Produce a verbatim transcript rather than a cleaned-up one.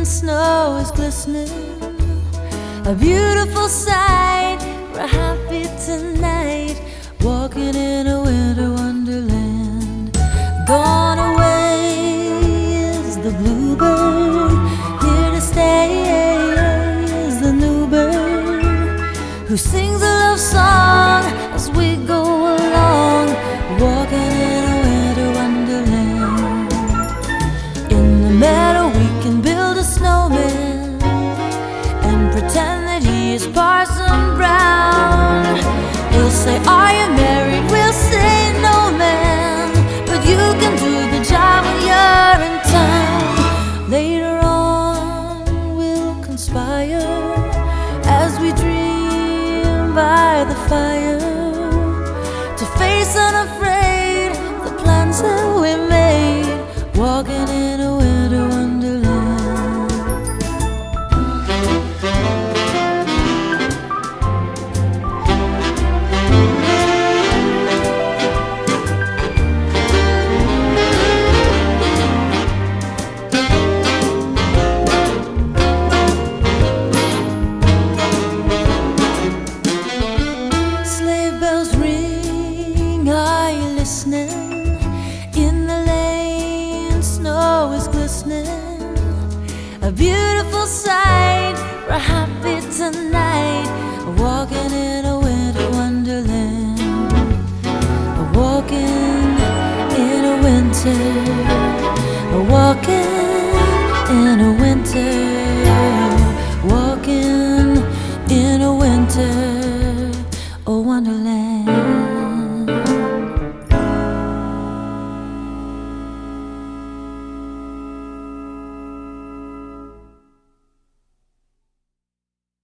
snow is glistening, a beautiful sight. We're happy tonight, walking in a winter wonderland. Gone away is the bluebird, here to stay is the new bird, who sings a love song as we go along, walking in a winter wonderland. In the meadow we can build a snowman and pretend that he is Parson Brown. He'll say, "Are you married?" We'll say, "No, man, but you can do the job when you're in town." Later on we'll conspire as we dream by the fire, to face unafraid the plans that we made, walking in a winter wonderland. Sleigh bells ring, are you listening? In the lane, snow is glistening, a beautiful sight. We're happy tonight, walking in a winter wonderland, walking in a winter, walking in a winter, walking in a winter.